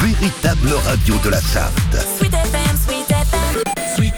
véritable radio de la Sarthe. Sweet FM, Sweet FM. Sweet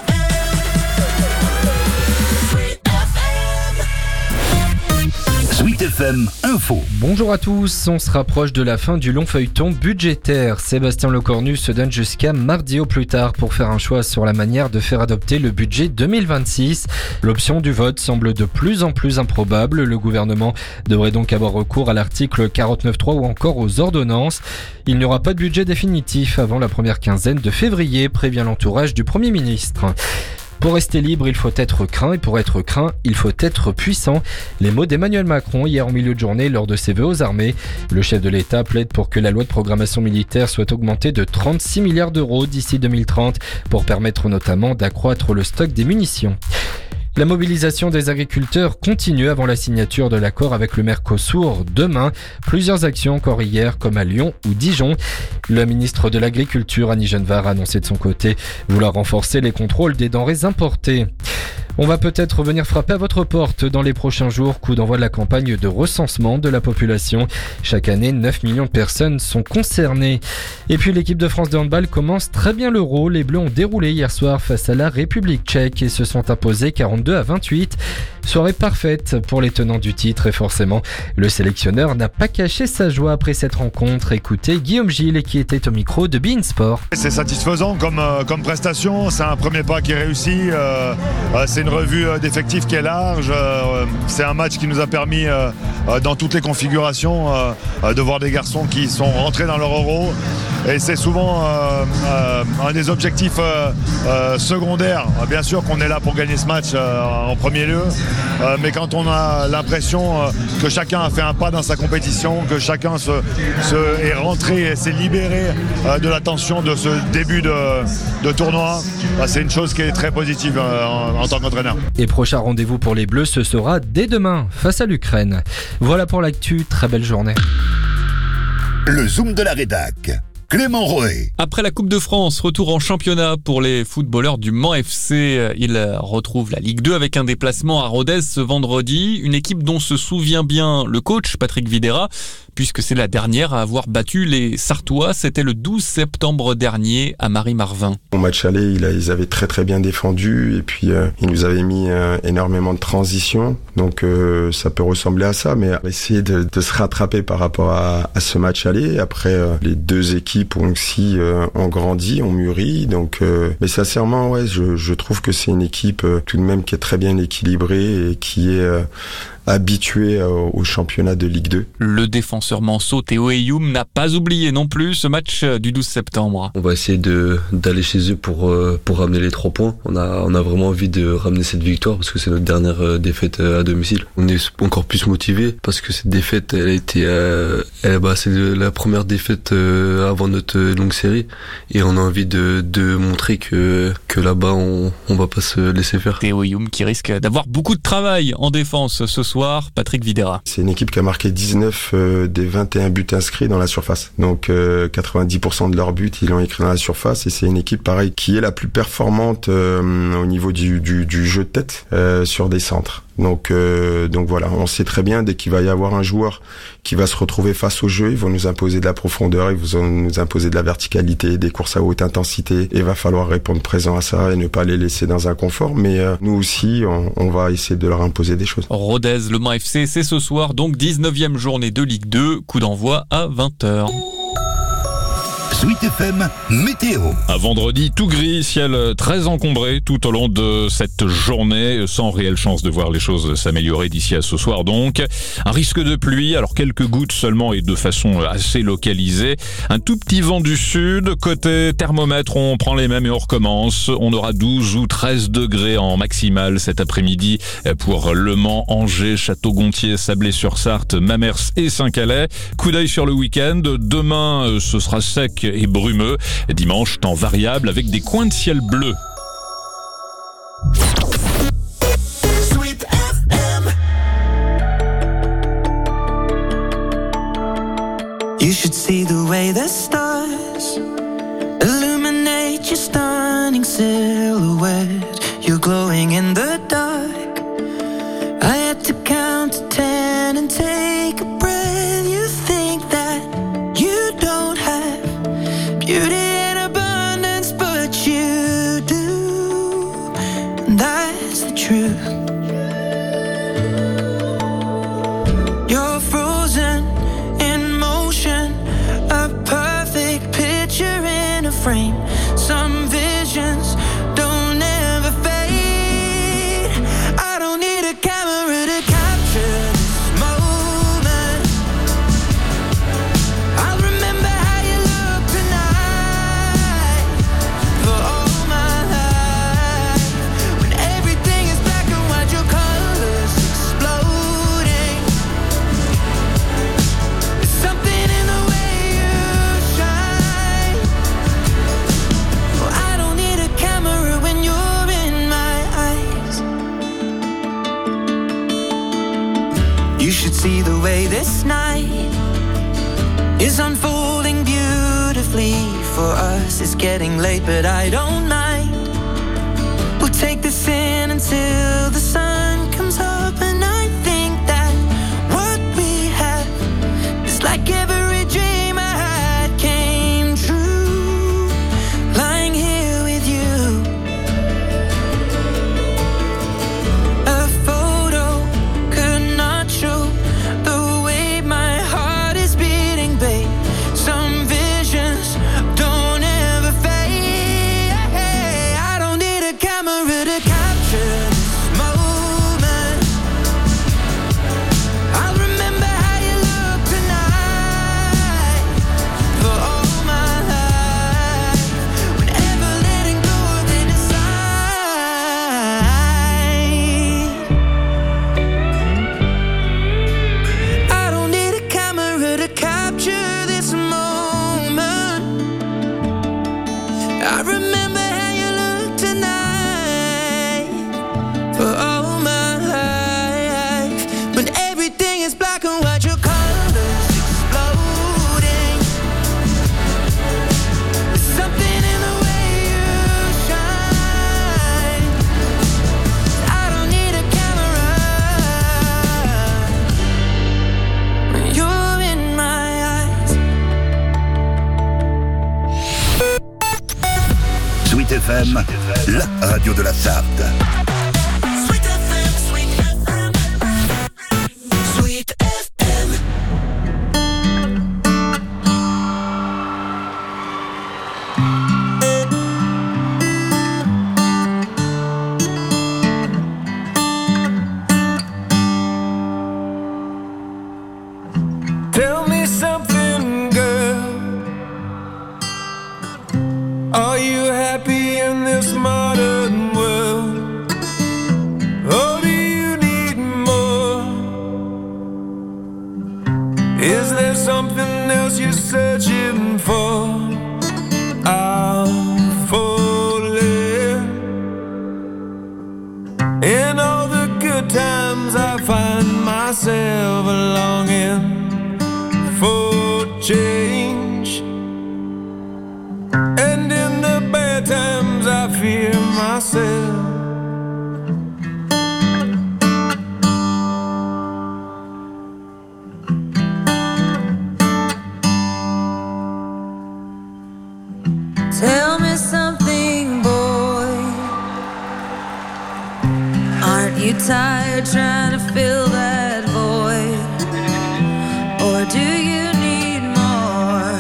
Sweet FM Info. Bonjour à tous, on se rapproche de la fin du long feuilleton budgétaire. Sébastien Lecornu se donne jusqu'à mardi au plus tard pour faire un choix sur la manière de faire adopter le budget 2026. L'option du vote semble de plus en plus improbable. Le gouvernement devrait donc avoir recours à l'article 49.3 ou encore aux ordonnances. Il n'y aura pas de budget définitif avant la première quinzaine de février, prévient l'entourage du Premier ministre. Pour rester libre, il faut être craint et pour être craint, il faut être puissant. Les mots d'Emmanuel Macron hier en milieu de journée lors de ses vœux aux armées. Le chef de l'État plaide pour que la loi de programmation militaire soit augmentée de 36 milliards d'euros d'ici 2030 pour permettre notamment d'accroître le stock des munitions. La mobilisation des agriculteurs continue avant la signature de l'accord avec le Mercosur demain. Plusieurs actions encore hier, comme à Lyon ou Dijon. Le ministre de l'Agriculture, Annie Genevard, a annoncé de son côté vouloir renforcer les contrôles des denrées importées. On va peut-être venir frapper à votre porte dans les prochains jours. Coup d'envoi de la campagne de recensement de la population. Chaque année, 9 millions de personnes sont concernées. Et puis l'équipe de France de handball commence très bien l'Euro. Les Bleus ont déroulé hier soir face à la République tchèque et se sont imposés 42-28. Soirée parfaite pour les tenants du titre et forcément, le sélectionneur n'a pas caché sa joie après cette rencontre. Écoutez Guillaume Gilles qui était au micro de beIN Sport. C'est satisfaisant comme prestation, c'est un premier pas qui est réussi, c'est une revue d'effectifs qui est large, c'est un match qui nous a permis dans toutes les configurations de voir des garçons qui sont rentrés dans leur euro et c'est souvent un des objectifs secondaires. Bien sûr qu'on est là pour gagner ce match en premier lieu, mais quand on a l'impression que chacun a fait un pas dans sa compétition, que chacun est rentré et s'est libéré de la tension de ce début de tournoi, c'est une chose qui est très positive en tant qu'entraîneur. Et prochain rendez-vous pour les Bleus, ce sera dès demain face à l'Ukraine. Voilà pour l'actu, très belle journée. Le Zoom de la rédac. Clément Roé. Après la Coupe de France, retour en championnat pour les footballeurs du Mans FC. Ils retrouvent la Ligue 2 avec un déplacement à Rodez ce vendredi. Une équipe dont se souvient bien le coach Patrick Videra, puisque c'est la dernière à avoir battu les Sartois. C'était le 12 septembre dernier à Marie-Marvin. Au match aller, ils avaient très très bien défendu et puis ils nous avaient mis énormément de transition. Donc ça peut ressembler à ça, mais essayer de se rattraper par rapport à ce match aller. Après, les deux équipes ont aussi ont grandi, ont mûri. Donc, mais sincèrement, ouais, je trouve que c'est une équipe tout de même qui est très bien équilibrée et qui est habitué au championnat de Ligue 2. Le défenseur manceau Théo Eyoum n'a pas oublié non plus ce match du 12 septembre. On va essayer d'aller chez eux pour ramener les 3 points. On a vraiment envie de ramener cette victoire parce que c'est notre dernière défaite à domicile. On est encore plus motivé parce que cette défaite, elle a été, c'est la première défaite avant notre longue série et on a envie de montrer que là-bas on va pas se laisser faire. Théo Eyoum qui risque d'avoir beaucoup de travail en défense ce soir. Patrick Videra. C'est une équipe qui a marqué 19 des 21 buts inscrits dans la surface. Donc 90% de leurs buts, ils l'ont écrit dans la surface et c'est une équipe pareil qui est la plus performante au niveau du jeu de tête sur des centres. Donc voilà, on sait très bien dès qu'il va y avoir un joueur qui va se retrouver face au jeu, ils vont nous imposer de la profondeur, ils vont nous imposer de la verticalité, des courses à haute intensité. Et il va falloir répondre présent à ça et ne pas les laisser dans un confort. Mais nous aussi, on va essayer de leur imposer des choses. Rodez, le Mans FC, c'est ce soir, donc 19e journée de Ligue 2, coup d'envoi à 20h. Sweet FM Météo. Un vendredi tout gris, ciel très encombré tout au long de cette journée, sans réelle chance de voir les choses s'améliorer d'ici à ce soir donc. Un risque de pluie, alors quelques gouttes seulement et de façon assez localisée. Un tout petit vent du sud, côté thermomètre, on prend les mêmes et on recommence. On aura 12 ou 13 degrés en maximal cet après-midi pour Le Mans, Angers, Château-Gontier, Sablé-sur-Sarthe, Mamers et Saint-Calais. Coup d'œil sur le week-end. Demain, ce sera sec et brumeux. Dimanche, temps variable avec des coins de ciel bleu. Sweet FM. You should see the way the stars illuminate your stunning silhouette. You're glowing in the dark. I had to count to 10 and take a breath. You think that you don't have frame. Some visions don't ever fade. I don't need a camera to capture this moment. I'll remember how you look tonight for all my life. When everything is black and white, your colors exploding. There's something in the way you shine. Oh, I don't need a camera when you're in my eyes. You should see the way this night is unfolding beautifully for us. It's getting late, but I don't mind. We'll take this in until the sun comes up, and I think that what we have is like every dream I had came true. Lying here with you, a photo could not show the way my heart is beating, babe. Some visions don't ever fade. I don't need a camera to capture this moment. I'll remember how you look tonight for all my life. Whenever letting go of it inside. I don't need a camera to capture this moment. I remember how you look tonight for all my life. When everything is black and white, your colors exploding. There's something in the way you shine. I don't need a camera when you're in my eyes. Sweet FM, la radio de la Sarthe. Sweet FM, Sweet FM, Sweet FM. Tell me something, girl. Are you happy in this modern world? Or do you need more? Is there something else you're searching for? I'm falling. In all the good times I find myself longing for change. And in the bad times I fear myself. Tell me something, boy. Aren't you tired trying to fill that void? Or do you need more?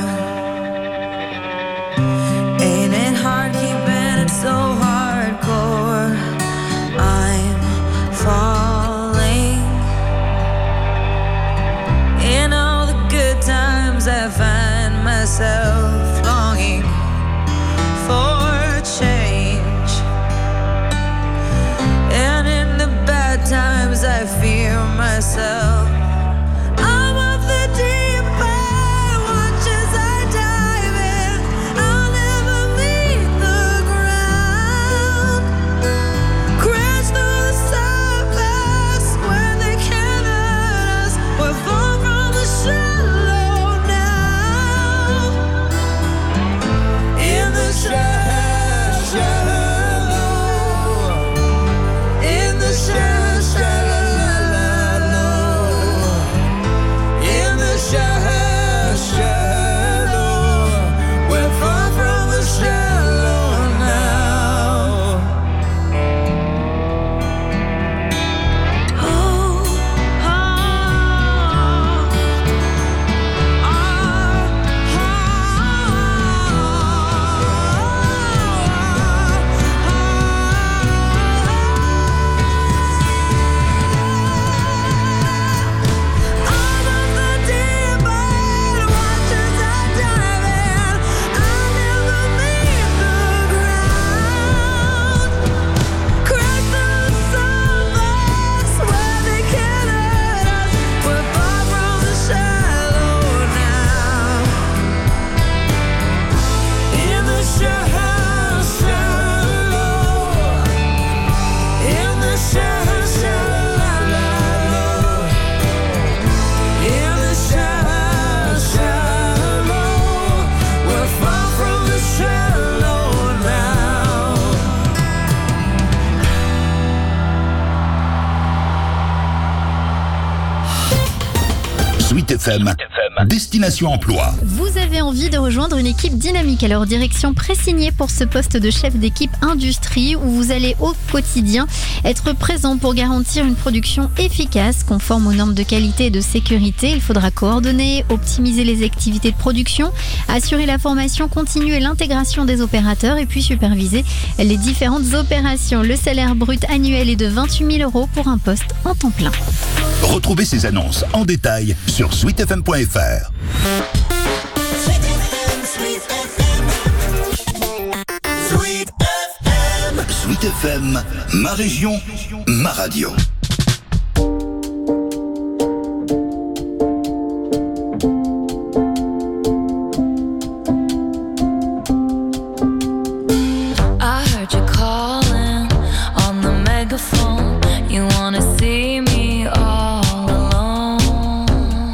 Ain't it hard keeping it so hardcore? I'm falling. In all the good times I find myself longing for change. And in the bad times I fear myself. I'm of the deep end, watch as I dive in. I'll never leave the ground. Crash through the surface where they can't hurt us. We're far from the shallow now. In the shallow, in the shallow. FM, Destination Emploi. Vous avez envie de rejoindre une équipe dynamique, alors direction Pressigné pour ce poste de chef d'équipe industrie où vous allez au quotidien être présent pour garantir une production efficace, conforme aux normes de qualité et de sécurité. Il faudra coordonner, optimiser les activités de production, assurer la formation continue et l'intégration des opérateurs et puis superviser les différentes opérations. Le salaire brut annuel est de 28 000 € pour un poste en temps plein. Retrouvez ces annonces en détail sur sweetfm.fr. Sweet FM, ma région, ma radio. I heard you calling on the megaphone. You wanna see me all alone.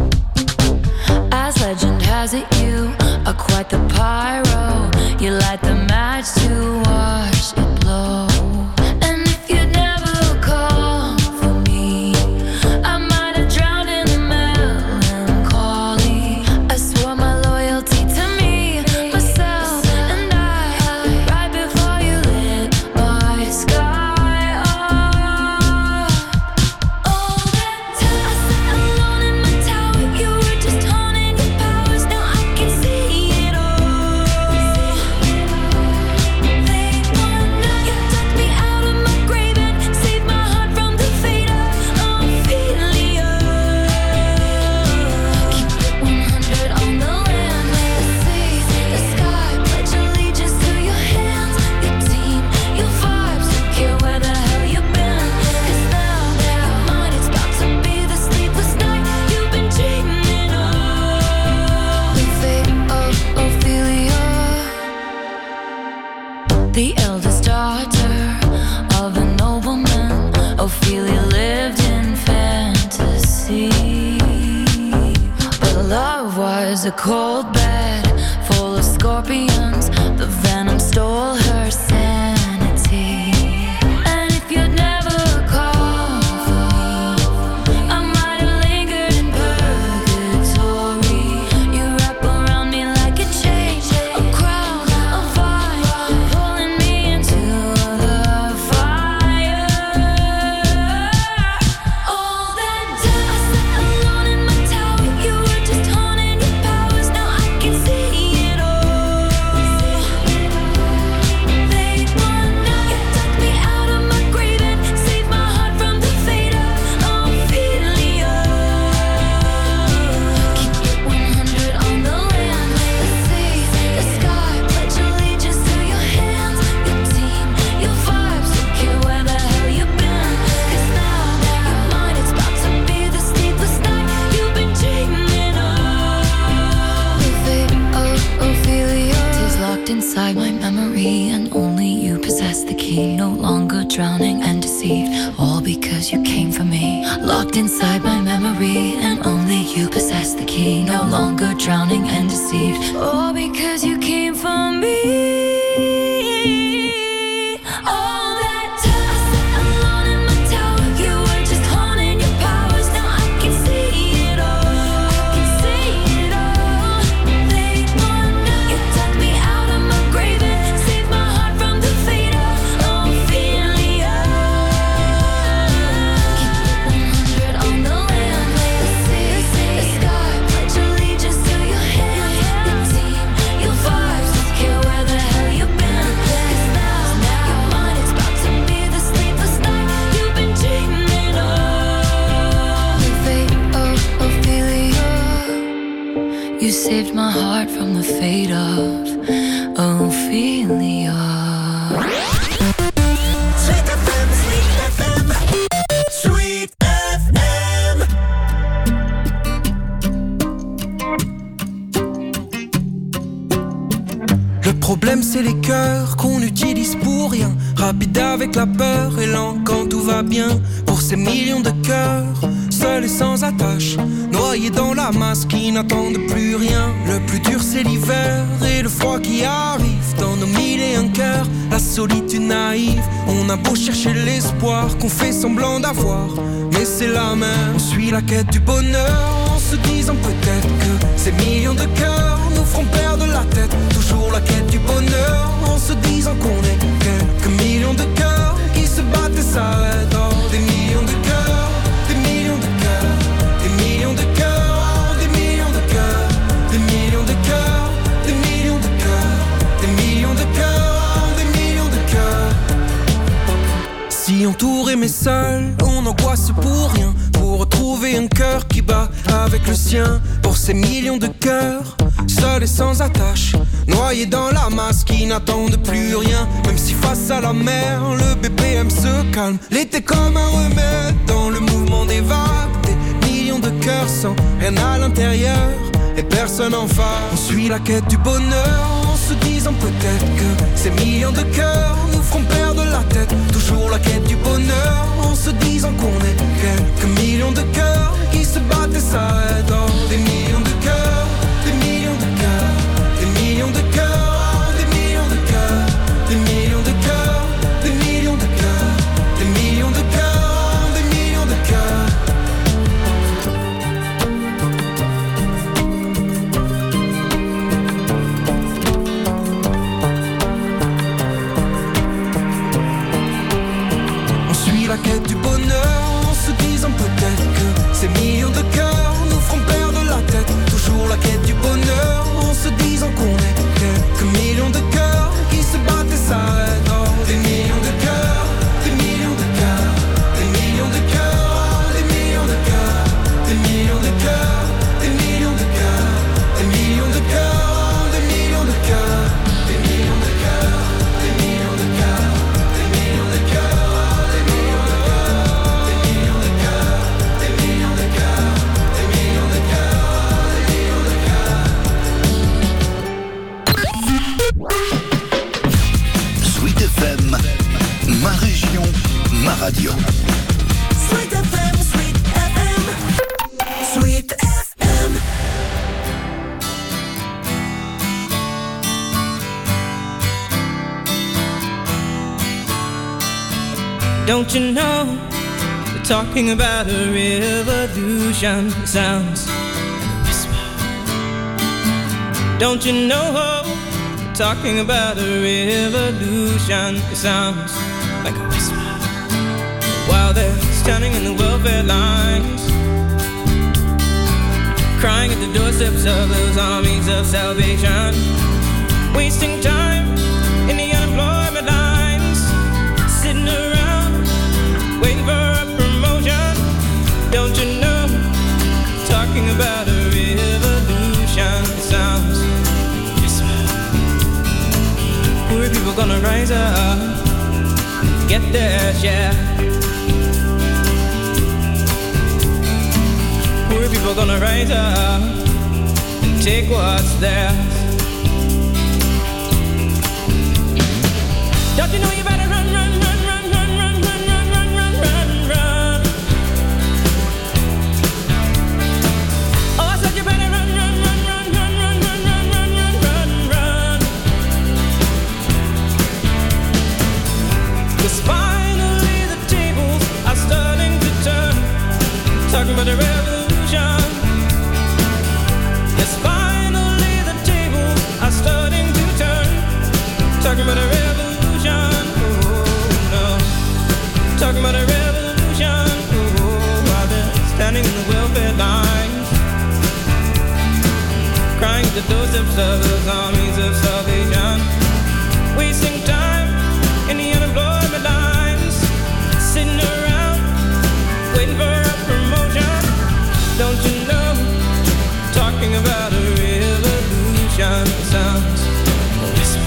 As legend has it, you are quite the pyro. You light the match to watch it blow. And if you'd never call for me, I might have drowned in the melancholy. I swore my loyalty to me, myself, and I. Right before you lit my sky up. All that time I sat alone in my tower, you were just honing your powers. Now I can see it all. Late one night, you dug me out of my grave and saved my heart from the fate of Ophelia. Keep it 100 on the land, the sea, the sky. Pledge allegiance to your hands, your team, your vibes. Don't care where the hell you've been. 'Cause now, mine, it's about to be the sleepless night you've been dreaming of. The fate of Ophelia. The eldest daughter of a nobleman, Ophelia lived in fantasy. But love was a cold bed full of scorpions. The venom stole her sanity. And if you'd never called for me, I might have lingered in purgatory. You wrap around me like a chain, a crown, a vine, pulling me into the fire. All that time I sat alone in my tower, you were just honing your powers. Now I can see it all. Late one night, you dug me out of my grave and saved my heart from the fate of Ophelia. Keep it 100 on the land, the sea, the sky. Pledge allegiance to your hands, your team, your vibes. Don't care where the hell you've been. 'Cause now, you're mine. It's about to be the sleepless night you've been dreaming of. The fate of Ophelia is locked inside my memory, and only you possess the key. No longer drowning and deceived, all because you came for me. Locked inside my memory, and only you possess the key. No longer drowning and deceived, all because you came for me. All that time I sat alone in my tower, you were just honing your powers. Now I can see it all. I can see it all. Late one night, you dug me out of my grave and saved my heart from the fate of Ophelia. Keep it 100 on the land, the sea, the sky. Pledge allegiance to your hands, your team, your vibes. Don't care where the hell you've been. 'Cause now, you're mine. It's about to be the sleepless night you've been dreaming of. The fate of Ophelia. You saved my heart from the fate of Ophelia. Sweet FM, Sweet FM, Sweet FM. Le problème c'est les cœurs qu'on utilise pour rien. Rapide avec la peur et lent quand tout va bien. Pour ces millions de cœurs, seuls et sans attache, noyés dans la masse qui n'attendent plus rien. Le plus dur c'est l'hiver et le froid qui arrive dans nos mille et un cœurs. La solitude naïve, on a beau chercher l'espoir qu'on fait semblant d'avoir, mais c'est la mer. On suit la quête du bonheur, on se se disant peut-être que ces millions de cœurs nous feront perdre la tête. Toujours la quête du bonheur, en se disant qu'on est quelques millions de cœurs qui se battent et s'arrêtent. Oh, des millions de cœurs, des millions de cœurs, des millions de cœurs, oh, des millions de cœurs, des millions de cœurs, des millions de cœurs, des millions de cœurs, oh, des millions de cœurs. Si entouré mais seul, on angoisse pour rien. Pour retrouver un cœur qui bat avec le sien. Pour ces millions de cœurs, seuls et sans attache, noyés dans la masse qui n'attendent plus rien. Même si face à la mer, le BPM se calme. L'été comme un remède dans le mouvement des vagues. Des millions de cœurs sans rien à l'intérieur et personne en face. On suit la quête du bonheur en se disant peut-être que ces millions de cœurs nous feront perdre la tête. Toujours la quête du bonheur en se disant qu'on est quelques millions de cœurs qui se battent et s'arrêtent. Oh, des millions de cœurs, des millions de cœurs, des millions de cœurs, oh, des millions de cœurs, des millions de cœurs, des millions de cœurs, des millions de cœurs, oh, des millions de cœurs. La quête du bonheur en se disant peut-être que ces millions de cœurs nous feront perdre la tête. Toujours la quête du bonheur en se disant qu'on est quelques millions de cœurs qui se battent et s'arrêtent. Oh, des millions de cœurs, des millions de cœurs, des millions de cœurs, oh, des millions de cœurs, des millions de cœurs, des millions de cœurs, des millions de cœurs, oh, des millions de cœurs, des millions de cœurs, des millions de cœurs, des millions de cœurs. Sweet FM, ma région, ma radio. Sweet FM, Sweet FM, Sweet FM. Don't you know, they're talking about a revolution. It sounds like a whisper. Don't you know, they're talking about a revolution. It sounds like a whisper. While they're standing in the welfare lines, crying at the doorsteps of those armies of salvation, wasting time in the unemployment lines, sitting around waiting for a promotion. Don't you know, talking about a revolution. It sounds whisper. Poor people gonna rise up, get their share. Poor people gonna rise up and take what's theirs. Don't you know you better run, run, run, run, run, run, run, run, run, run, run, run. Oh, I said you better run, run, run, run, run, run, run, run, run, run, run, run. 'Cause finally the tables are starting to turn, talking about the revolution. Yes, finally the tables are starting to turn, talking about a revolution. Oh no, talking about a revolution. Oh, while they're standing in the welfare lines, crying at the doorsteps of those armies of salvation, wasting time in the unemployment lines, sitting around waiting for a promotion. Don't you know, talking about a revolution. Sounds a whisper.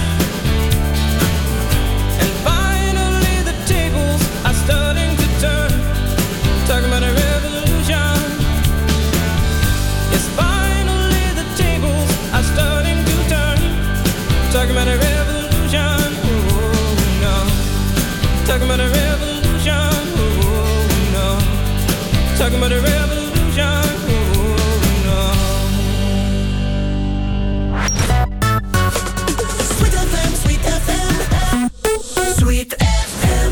And finally the tables are starting to turn, talking about a revolution. Yes, finally the tables are starting to turn, talking about a revolution. Oh no, talking about a revolution. Oh no, talking about a revolution. Oh no. Sweet FM, Sweet FM, Sweet FM.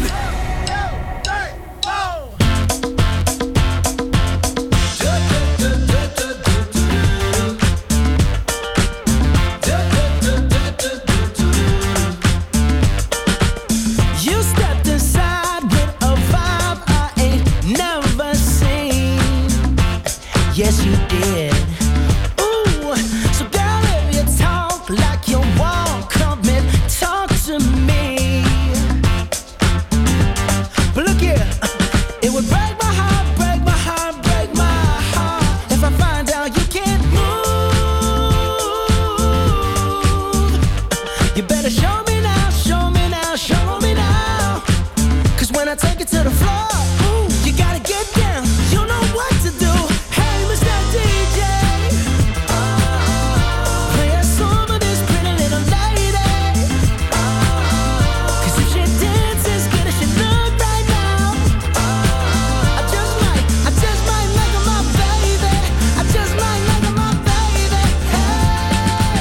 You better show me now, show me now, show me now. 'Cause when I take it to the floor, ooh, you gotta get down. You know what to do. Hey, Mr. DJ, play a song of this pretty little lady. 'Cause if she dances good as she look right now, I just might make her my baby. I just might make her my baby. Hey,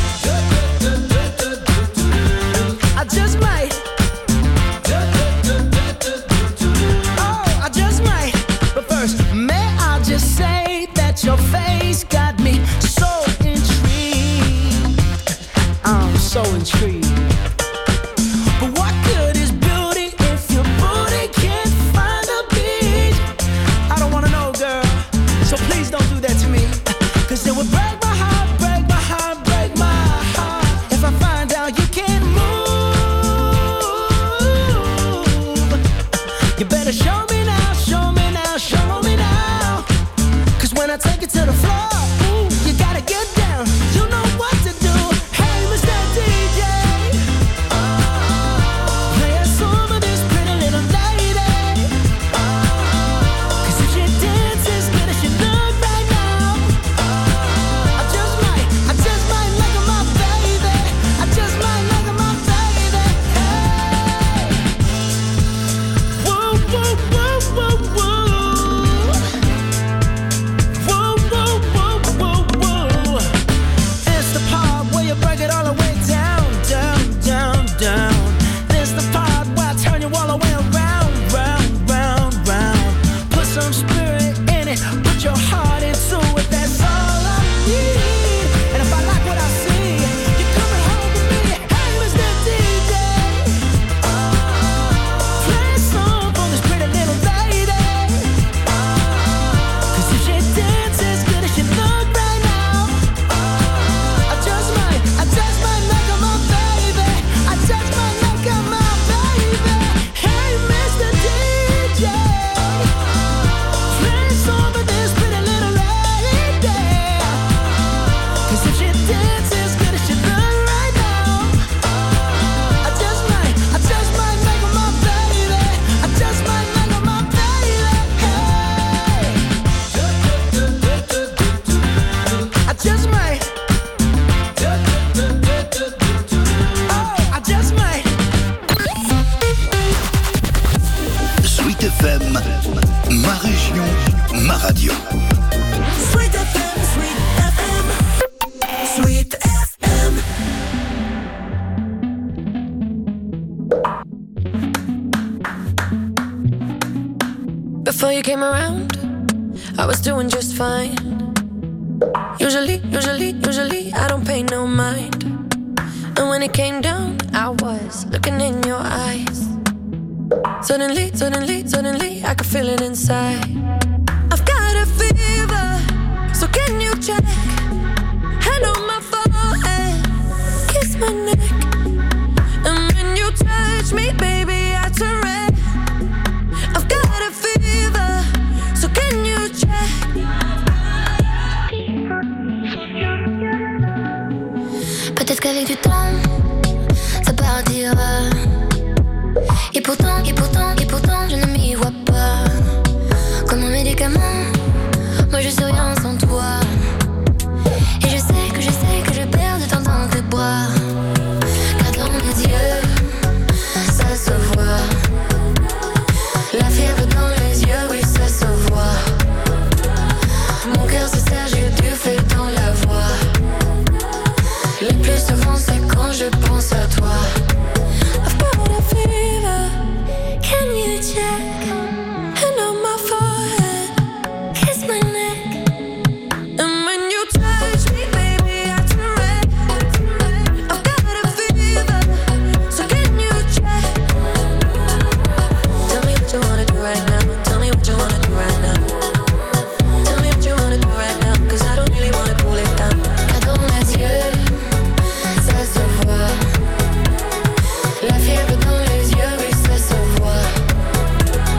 I just might. Oh, I just might. But first, may I just say that your face got me so intrigued. I'm so intrigued. But what good is beauty if your booty can't find a beat? I don't wanna know, girl. So please don't do that to me. 'Cause it would break my heart, break my heart, break my heart if I find out you can't move. You better show me now, show me now, show me now. 'Cause when I take it to the floor, ooh, you gotta get down. You know what to do. Hey, Mr. DJ, play a song of this pretty little lady. 'Cause if she dances good as she look right now, I just might make her my baby. I just might make her my baby. Hey, woo, woo, woo, woo, woo. Woo, woo, woo, woo, woo. It's the part where you break it all the way down, down, down, down. This the part where I turn you all the way around, round, round, round. Put some spirit in it, put your heart into it. That's all I need. And if I like what I see, you're coming home with me. Hey, Mr. DJ, play a song for this pretty little lady. 'Cause if she dances good as she look right now, I just might make her my baby. I just might make her my baby. Hey, Mr. DJ, play a song for this pretty little lady. 'Cause if she dances good as she look right now, I just might make her my baby. I just might make her my baby. Hey, I just might. Oh, I just might. Sweet FM, ma région, ma radio. Sweet FM, Sweet FM, Sweet FM. Before you came around, I was doing just fine. Usually, I don't pay no mind. And when it came down, I was looking in your eyes. Suddenly, I could feel it inside. I've got a fever, so can you check? Hand on my forehead, kiss my neck. And when you touch me, baby, I turn red. I've got a fever, so can you check? Peut-être qu'avec du temps, ça partira. Et pourtant, je ne m'y vois pas. Comme un médicament, moi je suis rien sans toi. Et je sais que je perds de temps dans tes bras. Car dans mes yeux, ça se voit. La fièvre dans les yeux, oui ça se voit. Mon cœur se serre, j'ai du feu dans la voix. Le plus souvent c'est quand je pense à toi. I've got a fever, can you check? Hand on my forehead, kiss my neck. And when you touch me, baby, I turn red. I've got a fever, so can you check? Tell me what you wanna do right now. Tell me what you wanna do right now. Tell me what you wanna do right now. 'Cause I don't really wanna cool it down. Car dans mes yeux, ça se voit. La fièvre dans les yeux, oui ça se voit.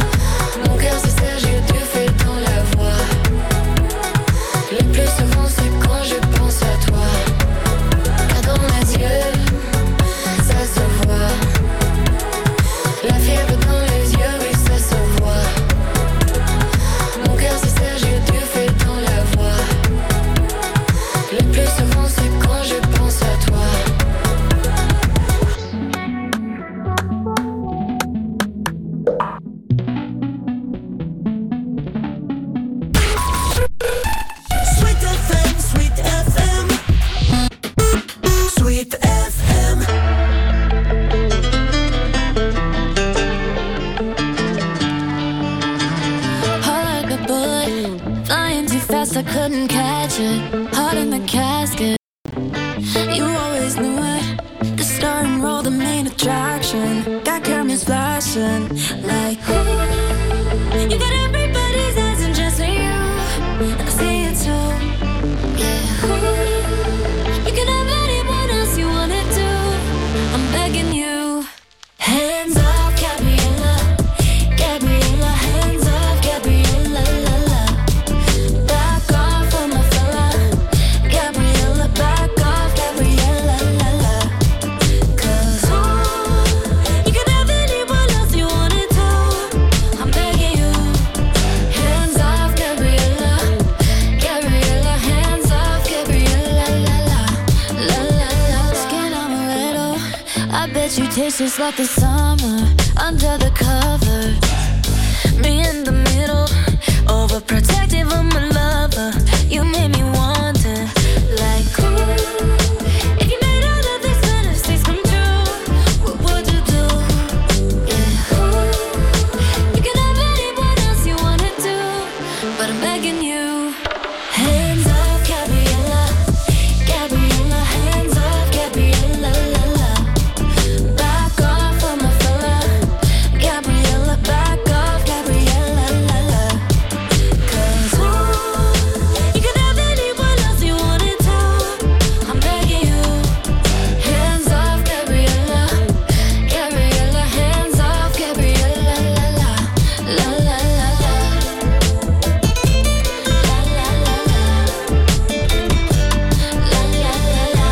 shit. Heart in the casket. You always knew it. The starting role, the main attraction. Got cameras flashing like ooh. You got everybody's eyes and just for you. And I see it too. Yeah. Ooh. You can have anyone else you wanna do. I'm begging you. Hands off, Gabriella. Gabriella, hands off, Gabriella, la la. Back off of my fella. Gabriella, back off, Gabriella, la la. 'Cause ooh, you can have anyone else you wanna do. I'm begging you. Hands off, Gabriella. Gabriella, hands off, Gabriella, la la. La la la. Skin amaretto. I bet you taste just like the summer under the covers. Me in the middle, overprotective of my lover. You made me want it, like ooh. If you made all of these fantasies come true, what would you do? Yeah, ooh. You can have anyone else you wanna do, but I'm begging you. Hands off, Gabriella. Gabriella, hands off, Gabriella, la la. Back off of my fella. Gabriella, back off, Gabriella, la la. 'Cause ooh, you can have anyone else you wanna do. I'm begging you. Hands off, Gabriella. Gabriella, hands off, Gabriella, la la. La la la la. La la la la. La la la la.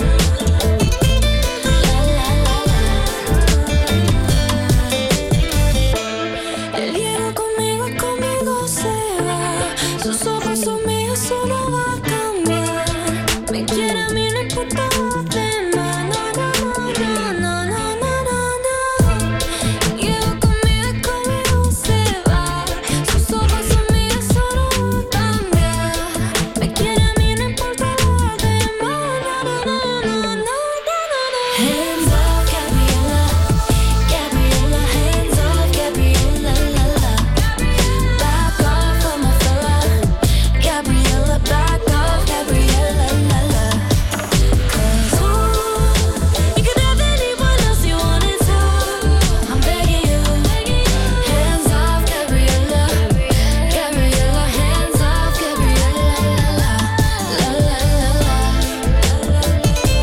El hielo conmigo se va. Sus ojos son míos, eso no va a cambiar. Me quiere a mí, no importa lo demás. No, no, no, no, no, no. El hielo conmigo se va. Sus ojos son míos, eso no va a cambiar. Me quiere a mí, no importa lo demás. No, no, no, no, no, no. Hands off, Gabriella. Gabriella, hands off, Gabriella, la la. Back off of my fella. Gabriella, back off, Gabriella, la la. 'Cause ooh, you can have anyone else you wanna do. I'm begging you. Hands off, Gabriella. Gabriella, hands off, Gabriella, la la. La la la la. La la la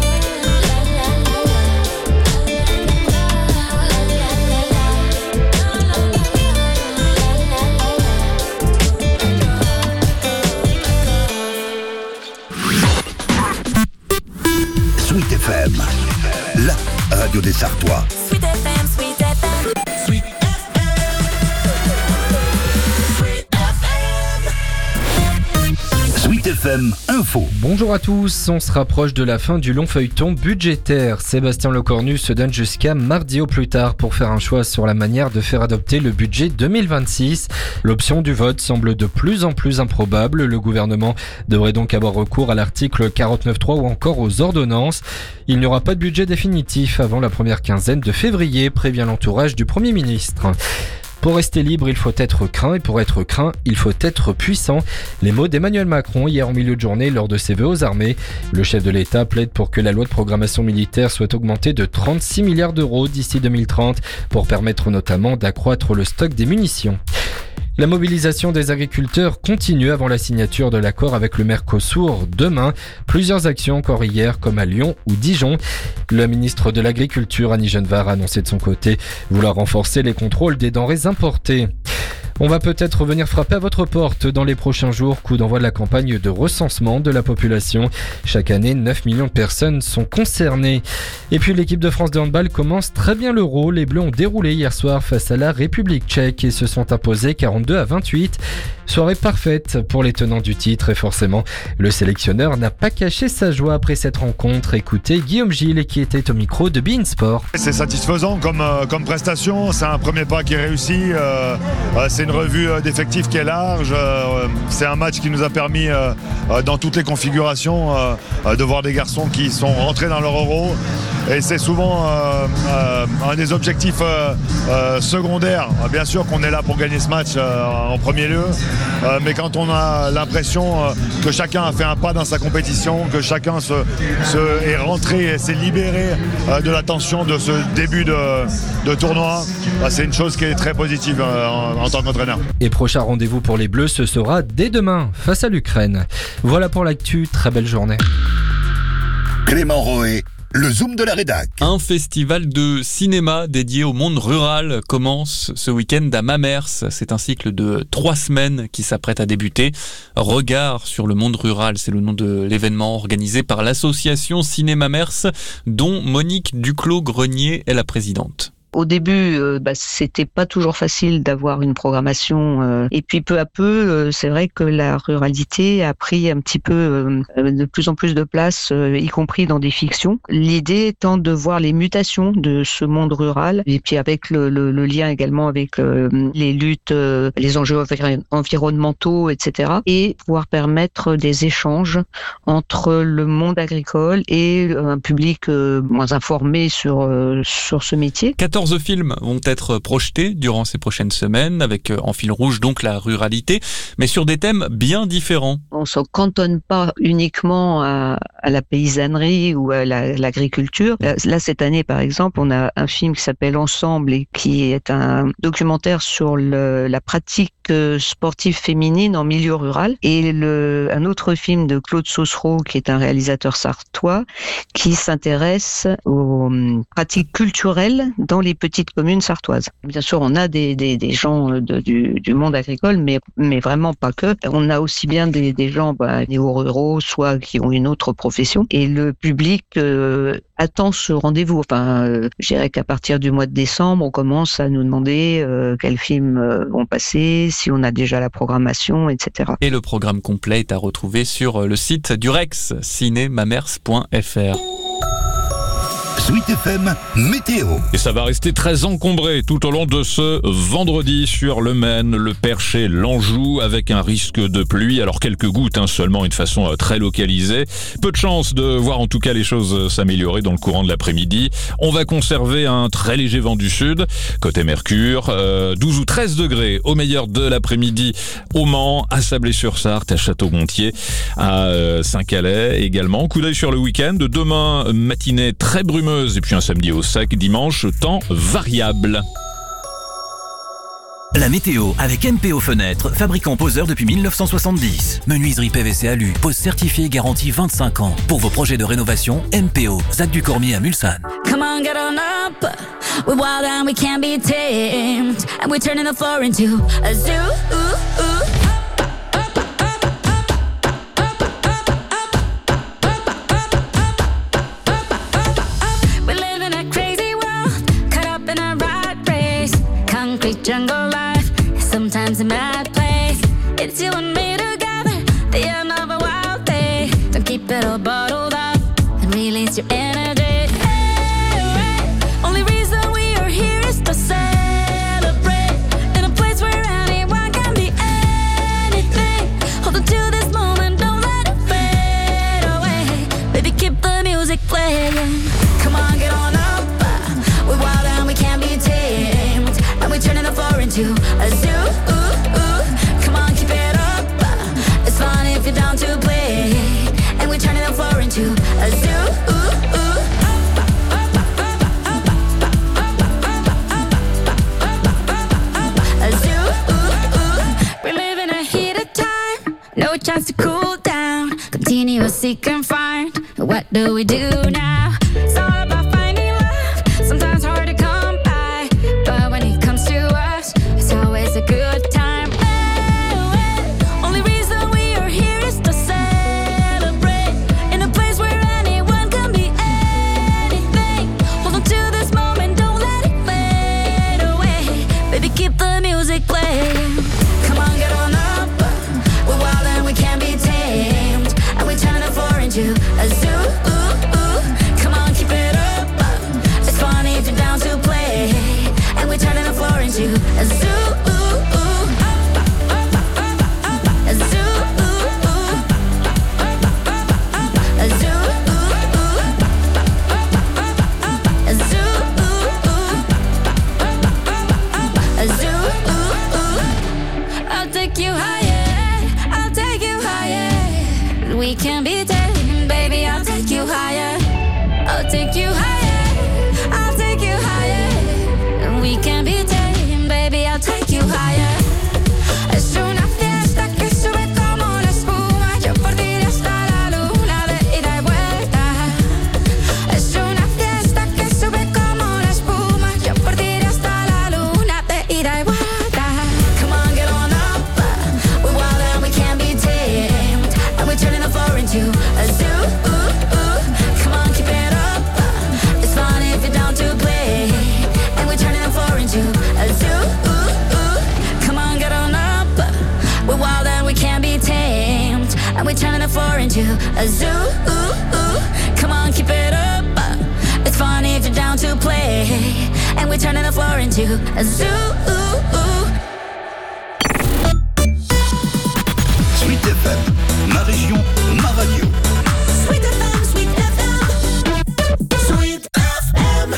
Sweet FM, la radio des Sartois. Sweet FM, Sweet FM. Sweet Sweet FM Info. Bonjour à tous, on se rapproche de la fin du long feuilleton budgétaire. Sébastien Lecornu se donne jusqu'à mardi au plus tard pour faire un choix sur la manière de faire adopter le budget 2026. L'option du vote semble de plus en plus improbable. Le gouvernement devrait donc avoir recours à l'article 49.3 ou encore aux ordonnances. Il n'y aura pas de budget définitif avant la première quinzaine de février, prévient l'entourage du Premier ministre. Pour rester libre, il faut être craint et pour être craint, il faut être puissant. Les mots d'Emmanuel Macron hier en milieu de journée lors de ses vœux aux armées. Le chef de l'État plaide pour que la loi de programmation militaire soit augmentée de 36 milliards d'euros d'ici 2030 pour permettre notamment d'accroître le stock des munitions. La mobilisation des agriculteurs continue avant la signature de l'accord avec le Mercosur demain. Plusieurs actions encore hier comme à Lyon ou Dijon. Le ministre de l'Agriculture, Annie Genevard, a annoncé de son côté vouloir renforcer les contrôles des denrées importées. On va peut-être venir frapper à votre porte dans les prochains jours. Coup d'envoi de la campagne de recensement de la population. Chaque année, 9 millions de personnes sont concernées. Et puis l'équipe de France de handball commence très bien l'Euro. Les Bleus ont déroulé hier soir face à la République tchèque et se sont imposés 42-28. Soirée parfaite pour les tenants du titre et forcément, le sélectionneur n'a pas caché sa joie après cette rencontre. Écoutez Guillaume Gilles qui était au micro de beIN Sport. C'est satisfaisant comme prestation, c'est un premier pas qui est réussi, c'est une revue d'effectifs qui est large, c'est un match qui nous a permis dans toutes les configurations de voir des garçons qui sont rentrés dans leur Euro et c'est souvent un des objectifs secondaires. Bien sûr qu'on est là pour gagner ce match en premier lieu, mais quand on a l'impression que chacun a fait un pas dans sa compétition, que chacun est rentré et s'est libéré de la tension de ce début de tournoi, c'est une chose qui est très positive en tant qu'entraîneur. Et prochain rendez-vous pour les Bleus, ce sera dès demain face à l'Ukraine. Voilà pour l'actu, très belle journée. Clément Roé, le Zoom de la rédac. Un festival de cinéma dédié au monde rural commence ce week-end à Mamers. C'est un cycle de 3 semaines qui s'apprête à débuter. Regard sur le monde rural, c'est le nom de l'événement organisé par l'association Ciné Mamers, dont Monique Duclos-Grenier est la présidente. Au début, c'était pas toujours facile d'avoir une programmation. Et puis peu à peu, c'est vrai que la ruralité a pris un petit peu de plus en plus de place, y compris dans des fictions. L'idée étant de voir les mutations de ce monde rural, et puis avec le lien également avec les luttes, les enjeux environnementaux, etc. Et pouvoir permettre des échanges entre le monde agricole et un public moins informé sur ce métier. 14 films vont être projetés durant ces prochaines semaines, avec en fil rouge donc la ruralité, mais sur des thèmes bien différents. On ne se cantonne pas uniquement à la paysannerie ou à l'agriculture. Là, cette année, par exemple, on a un film qui s'appelle Ensemble et qui est un documentaire sur la pratique sportive féminine en milieu rural. Et un autre film de Claude Saucereau, qui est un réalisateur sartois, qui s'intéresse aux pratiques culturelles dans les petites communes sartoises. Bien sûr, on a des gens du monde agricole, mais vraiment pas que. On a aussi bien des gens néo-ruraux, soit qui ont une autre profession. Et le public attend ce rendez-vous. Je dirais qu'à partir du mois de décembre, on commence à nous demander quels films vont passer, si on a déjà la programmation, etc. Et le programme complet est à retrouver sur le site du Rex, cinémamers.fr. Sweet FM météo. Et ça va rester très encombré tout au long de ce vendredi sur le Maine, le Perche, l'Anjou, avec un risque de pluie. Alors quelques gouttes seulement, de façon très localisée. Peu de chance de voir en tout cas les choses s'améliorer dans le courant de l'après-midi. On va conserver un très léger vent du sud. Côté Mercure, 12 ou 13 degrés au meilleur de l'après-midi au Mans, à Sablé-sur-Sarthe, à Château-Gontier, à Saint-Calais également. Coup d'œil sur le week-end. Demain, matinée très brumeuse. Et puis un samedi au sec, dimanche, temps variable. La météo avec MPO Fenêtres, fabricant poseur depuis 1970. Menuiserie PVC Alu, pose certifiée garantie 25 ans. Pour vos projets de rénovation, MPO, Zac du Cormier à Mulsanne. Come on, get on up. We're wild and we can't be tamed. And we're turning the floor into a zoo. Jungle life, sometimes a mad place. It's you and me together, the end of a wild day. Don't keep it all bottled up and release your energy. Hey, only reason we are here is to celebrate in a place where anyone can be anything. Hold on to this moment, don't let it fade away. Baby, keep the music playing. Come on, get on up. We're wild and we can't be tamed. And we're turning the floor into a zoo. Come on, keep it up. It's fun if you're down to play. And we're turning the floor into a zoo. A zoo. We're living a heated time. No chance to cool down. Continuously confined. What do we do now? It's all about finding love. Sometimes hard to come by. But when it comes to us, it's always a good time. Only reason we are here is to celebrate in a place where anyone can be anything. Hold on to this moment, don't let it fade away. Baby, keep the music playing. Come on, get on up. We're wild and we can't be tamed. And we turn the floor into a zoo. into a zoo. Come on, keep it up. It's fun if you're down to play, and we're turning the floor into a zoo. Sweet FM, ma région, ma radio. Sweet FM, Sweet FM, Sweet FM.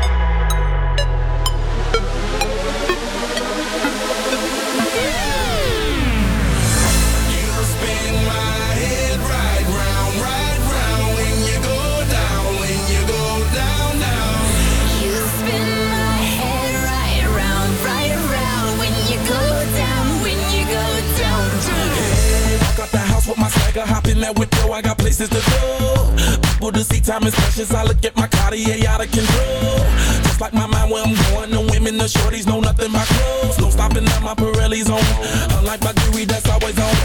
With my swagger, hop in that window, I got places to go. People to see, time is precious. I look at my Cartier out of control. Just like my mind where I'm going, the women, the shorties know nothing but clothes. No stopping at my Pirelli's on. Unlike my jewelry, that's always on.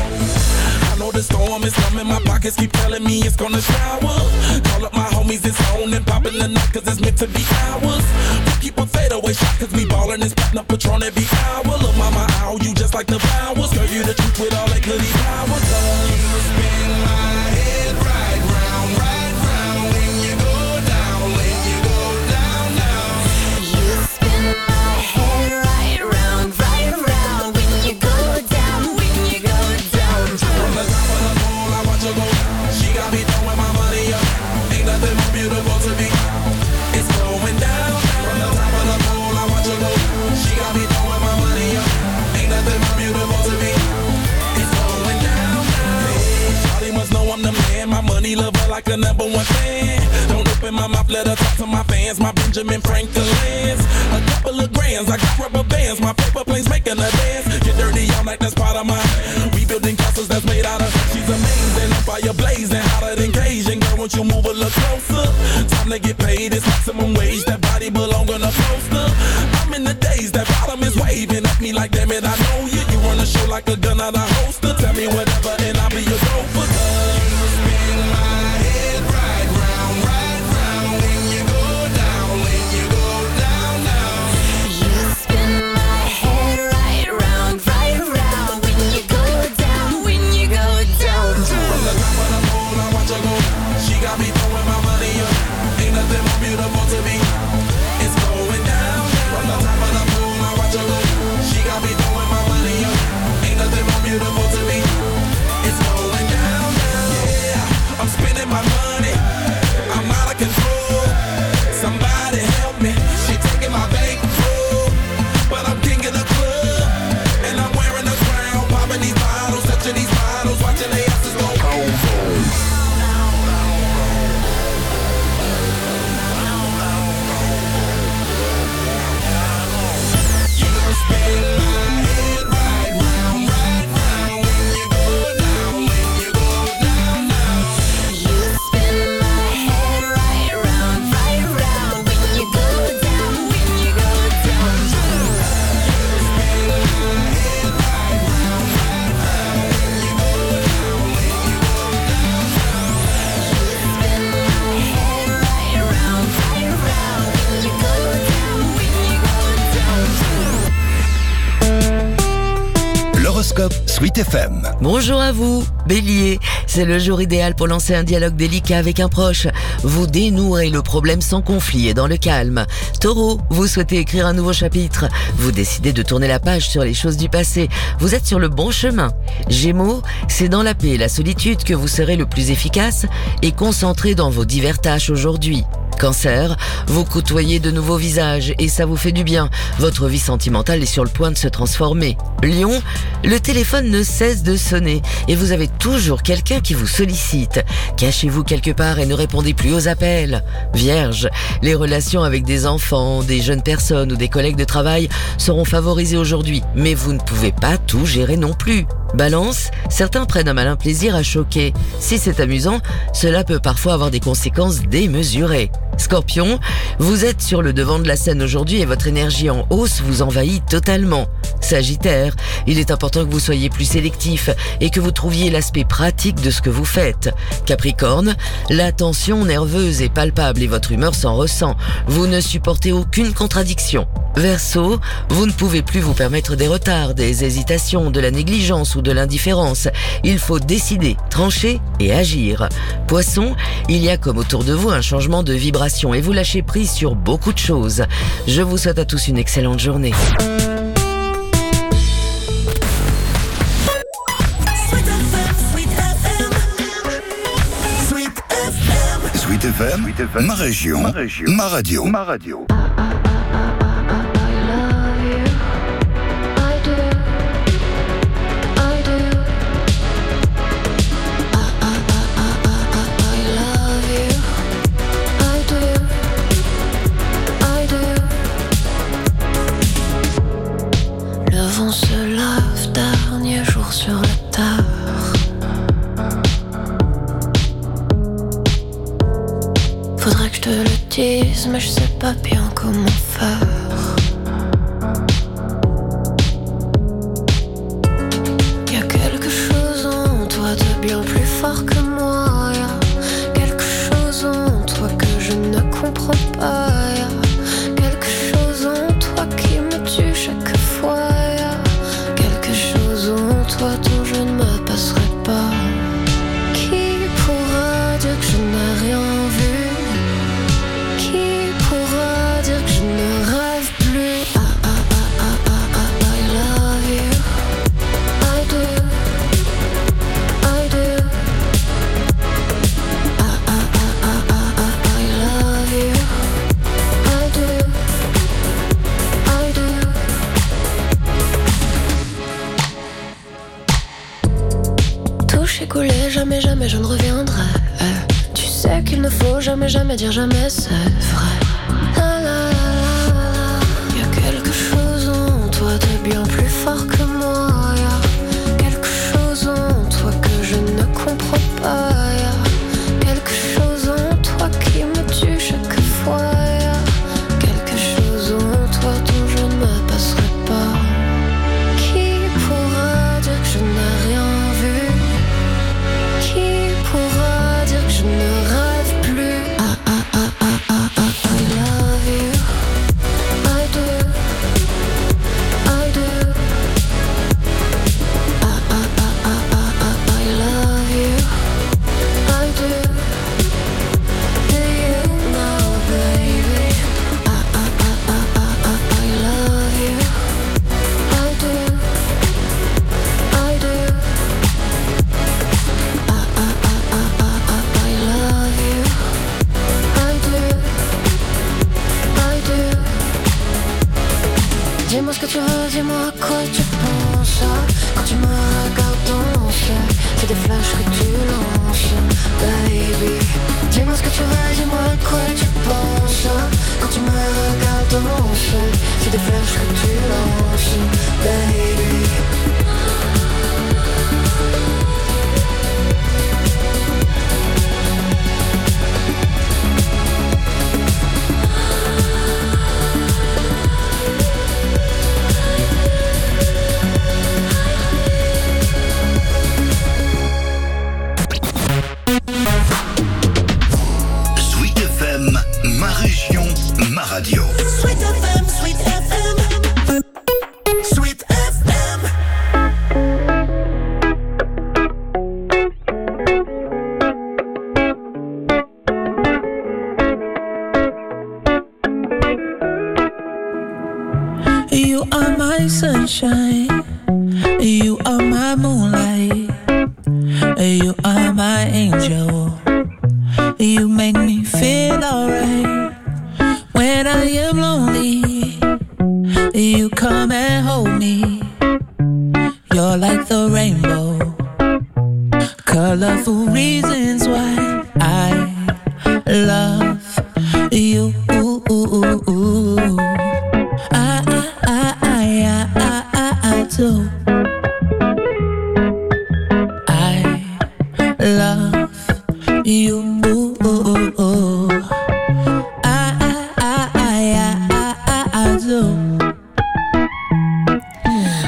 I know the storm is coming, my pockets keep telling me it's gonna shower. Call up my homies, it's on and popping the night, cause it's meant to be ours. We keep a fadeaway shot, cause we ballin' and spittin' up Patron every hour. Look, mama, ow, you just like the flowers. Girl, you the truth with all that goody powers. You spin my head right round when you go down, when you go down, down. You spin my head right round when you go down, when you go down. From the top of the pole, I watch her go down. She got me throwing my money up. Ain't nothing more beautiful to me. It's going down. From the top of the pole, I watch her go down. She got me throwing my money up. Ain't nothing more beautiful to me. It's going down. Hey, shawty must know I'm the man. My money lover like a number one fan. Don't open my mouth, let her talk to my fans. My Benjamin Franklin's. A couple of grands, I got rubber bands. My paper planes making a dance. Get dirty all night, that's part of my. We building castles that's made out of. She's amazing, on fire blazing, hotter than Cajun. Girl, won't you move a little closer? Time to get paid, it's maximum wage. That body belong on a poster. I'm in the days, that bottom is waving at me like, damn it, I know you. You run a show like a gun out of holster. Tell me whatever and I'll be your gopher. You spin my head right round when you go down, when you go down, down. You spin my head right round when you go down, when you go down. From the top of the pole, I watch her go down. She got me throwing my money up. Ain't nothing more beautiful to me. It's going down. From the top of the pole, I watch her go down. She got me throwing my money up. Ain't nothing more beautiful to me. It's going down. Yeah, I'm spending my money. I'm out of control. Somebody help me. She taking my bankroll, but I'm king of the club, and I'm wearing a crown, popping these bottles, touching these bottles, watching they asses go boom, boom. You spin my head right round when you go down, when you go down, down. You spin my head right round when you go down, when you go down. L'horoscope Sweet FM. Bonjour à vous, Bélier. C'est le jour idéal pour lancer un dialogue délicat avec un proche. Vous dénouerez le problème sans conflit et dans le calme. Taureau, vous souhaitez écrire un nouveau chapitre. Vous décidez de tourner la page sur les choses du passé. Vous êtes sur le bon chemin. Gémeaux, c'est dans la paix et la solitude que vous serez le plus efficace et concentré dans vos diverses tâches aujourd'hui. Cancer, vous côtoyez de nouveaux visages et ça vous fait du bien. Votre vie sentimentale est sur le point de se transformer. Lion, le téléphone ne cesse de sonner et vous avez toujours quelqu'un qui vous sollicite. Cachez-vous quelque part et ne répondez plus aux appels. Vierge, les relations avec des enfants, des jeunes personnes ou des collègues de travail seront favorisées aujourd'hui, mais vous ne pouvez pas tout gérer non plus. Balance, certains prennent un malin plaisir à choquer. Si c'est amusant, cela peut parfois avoir des conséquences démesurées. Scorpion, vous êtes sur le devant de la scène aujourd'hui et votre énergie en hausse vous envahit totalement. Sagittaire, il est important que vous soyez plus sélectif et que vous trouviez l'aspect pratique de ce que vous faites. Capricorne, la tension nerveuse est palpable et votre humeur s'en ressent. Vous ne supportez aucune contradiction. Verseau, vous ne pouvez plus vous permettre des retards, des hésitations, de la négligence ou de l'indifférence. Il faut décider, trancher et agir. Poisson, il y a comme autour de vous un changement de vibration et vous lâchez prise sur beaucoup de choses. Je vous souhaite à tous une excellente journée. Sweet FM, ma région, ma radio. Le vent se lave, dernier jour sur la terre. Faudrait que je te le dise, mais je sais pas bien comment faire. Y'a quelque chose en toi de bien plus fort que moi. Y'a quelque chose en toi que je ne comprends pas. Y'a quelque chose en toi qui me tue chaque fois. Y'a quelque chose en toi dont je ne me passerai pas. Qui pourra dire que je n'ai rien vu? Coulé, jamais, jamais je ne reviendrai. Tu sais qu'il ne faut jamais, jamais dire jamais, c'est vrai. La, la, la, la. Y'a quelque chose en toi de bien plus fort que moi. Y'a quelque chose en toi que je ne comprends pas. Y'a quelque chose en toi qui me tue chaque fois. Y'a quelque chose en toi dont je ne me passerai pas. Qui pourra dire que je n'ai rien vu? Qui pourra dire que je ne rêve plus? I love you. I do. I do. I love you. I do. Do you know, baby? I love you. I do. I do. Dis-moi ce que tu veux, dis-moi à quoi tu penses. Quand tu me regardes danser, c'est des flashs que tu lances, baby. Dis-moi ce que tu veux, dis-moi à quoi tu penses. Quand tu me regardes danser, c'est des flashs que tu lances, baby. Radio. Sweet FM, Sweet FM, Sweet FM. You are my sunshine, you are my moonlight, you are my angel, you make me feel alright. When I am lonely, you come and hold me. You're like the rainbow, colorful reasons why I love you. I do. I love you. I do.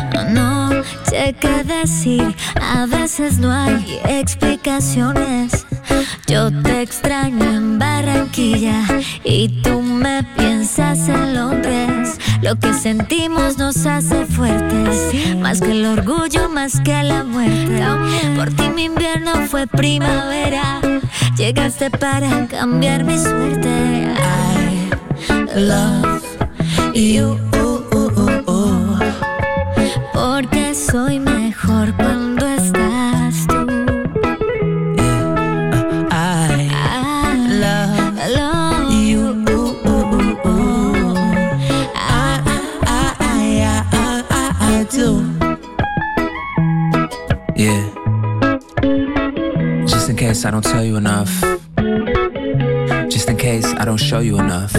decir, a veces no hay explicaciones. Yo te extraño en Barranquilla y tú me piensas en Londres. Lo que sentimos nos hace fuertes, más que el orgullo, más que la muerte. Por ti mi invierno fue primavera, llegaste para cambiar mi suerte. I love you, porque soy mejor cuando estás tú. I love you. I do. Yeah. Just in case I don't tell you enough. Just in case I don't show you enough.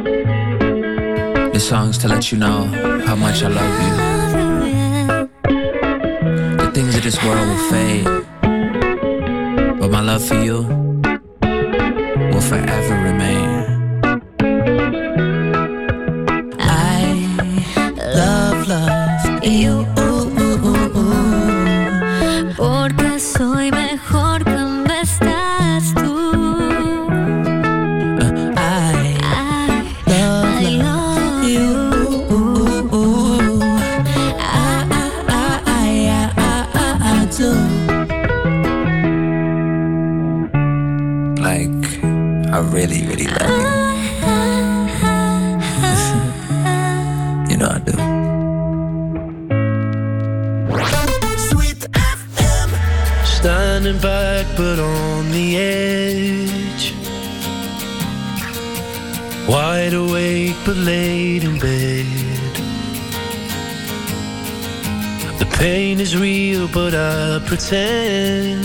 This song's to let you know how much I love you. The things of this world will fade, but my love for you will forever remain. I love you, porque soy mejor cuando estás tú. I love you. I do. Like, I really, really love you. You know I do. Standing back but on the edge, wide awake but laid in bed. The pain is real but I pretend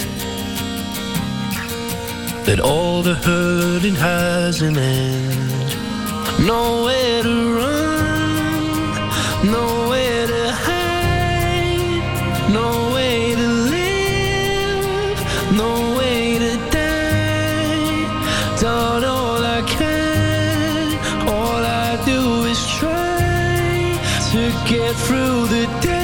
that all the hurting has an end. Nowhere to run, nowhere to hide, no way to live, no way to die. Done all I can, all I do is try to get through the daylight.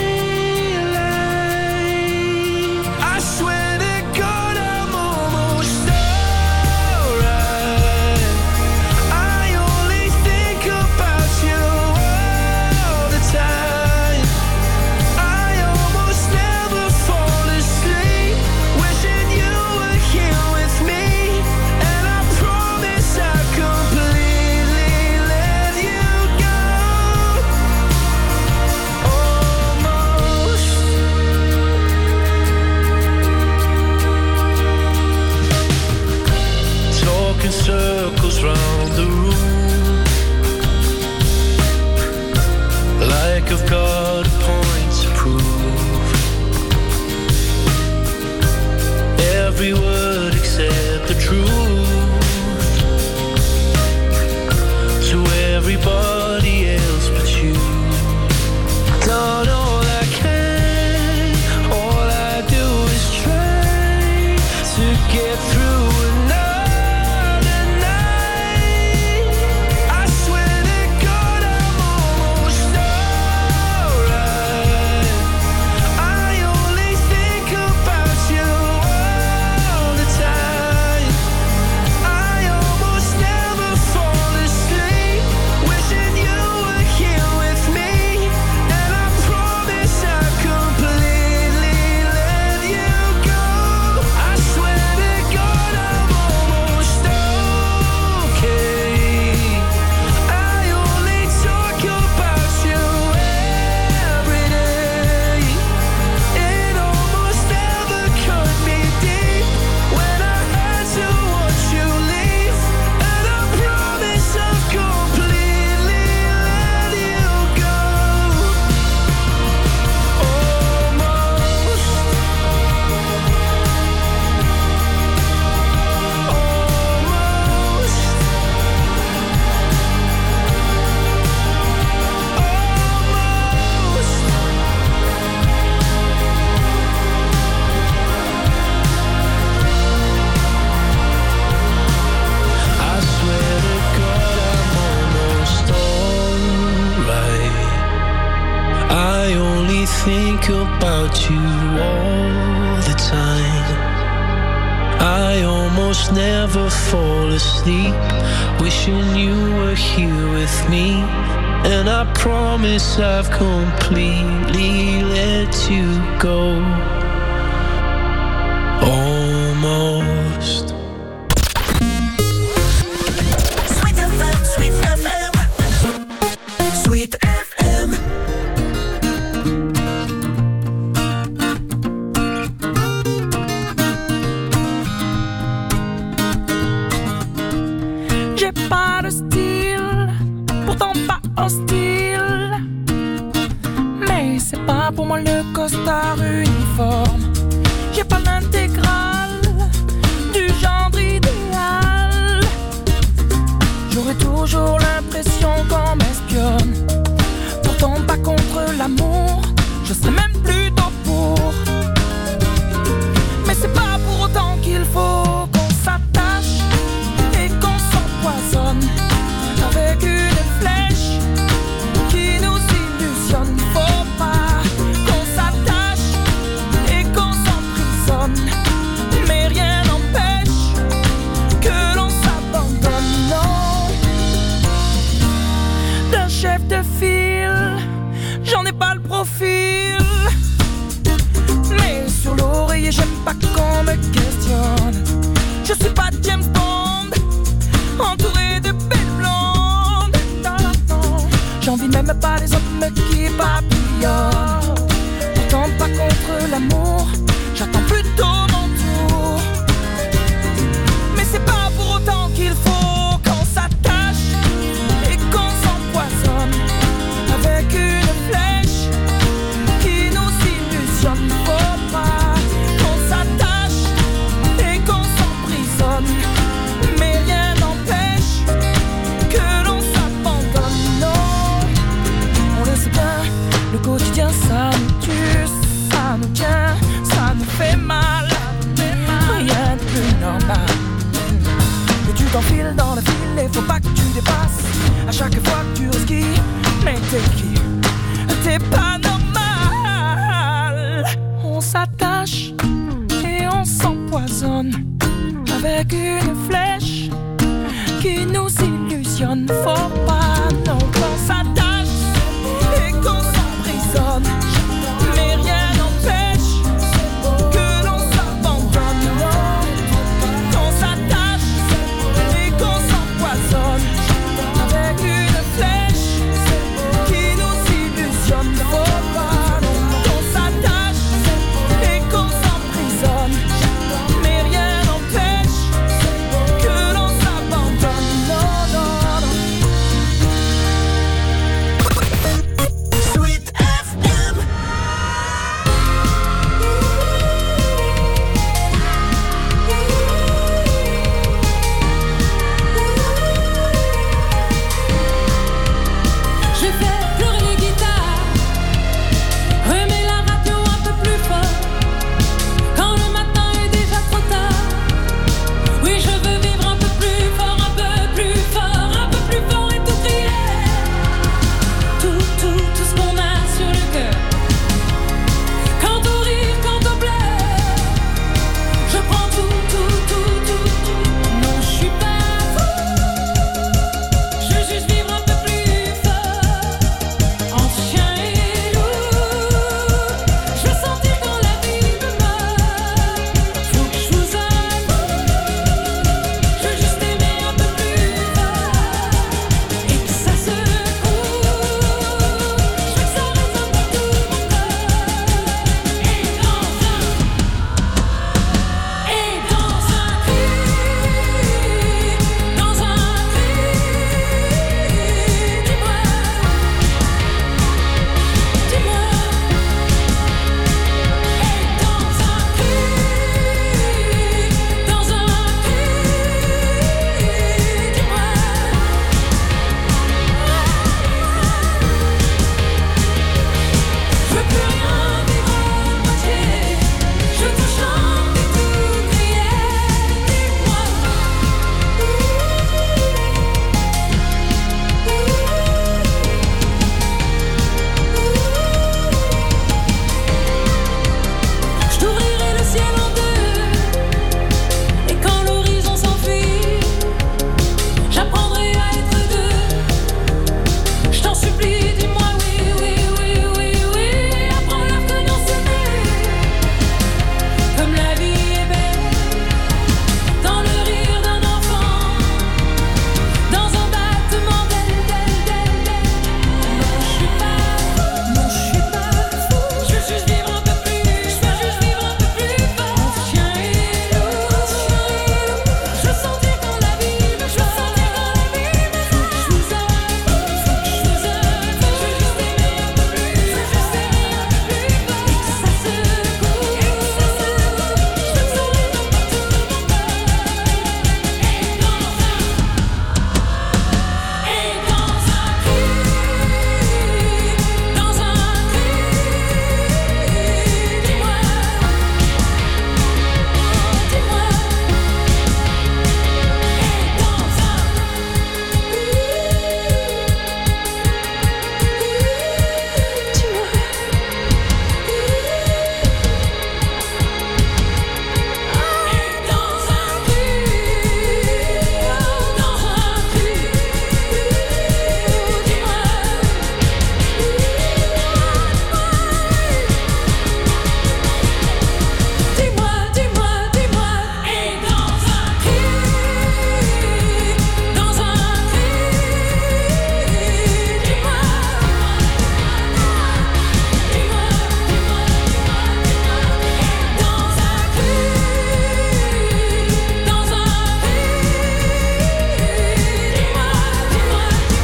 I swear to God I'm almost alright. I only think about you all the time. I almost never fall asleep, wishing you were here with me. And I promise I'll completely let you go. Oh, think about you all the time. I almost never fall asleep, wishing you were here with me. And I promise I've completely let you go. Almost. Sweet FM, Sweet FM, Sweet FM. J'ai pas de style, pourtant pas hostile. Mais c'est pas pour moi le costard uniforme. J'ai pas l'intégrale du genre idéal. J'aurais toujours l'impression qu'on m'espionne. Pourtant pas contre l'amour, je serais même plutôt pour. Mais c'est pas pour autant qu'il faut qu'on s'attache et qu'on s'empoisonne avec une flèche qui nous illusionne. Faut pas qu'on s'attache et qu'on s'emprisonne, mais rien n'empêche que l'on s'abandonne. Non, d'un chef de file, j'en ai pas le profil. Mais sur l'oreiller, j'aime pas qu'on me questionne. Je suis pas James Bond, entouré de belles blondes. Non, j'envie même pas les hommes qui papillonnent. Pourtant pas contre l'amour, j'attends plutôt mon tour. Mais c'est pas pour autant qu'il faut qu'on s'attache et qu'on s'empoisonne avec une flèche qui nous illusionne. Faut pas qu'on s'attache et qu'on s'emprisonne, mais rien n'empêche que l'on s'abandonne. Non, on le sait bien, le quotidien ça nous tue, ça nous tient, ça nous fait mal. Rien de plus normal. Mais tu t'enfiles dans la file et faut pas que tu dépasses. À chaque fois que tu risques, mais t'es qui? T'es pas normal. On s'attache et on s'empoisonne avec une flèche qui nous illusionne. Faut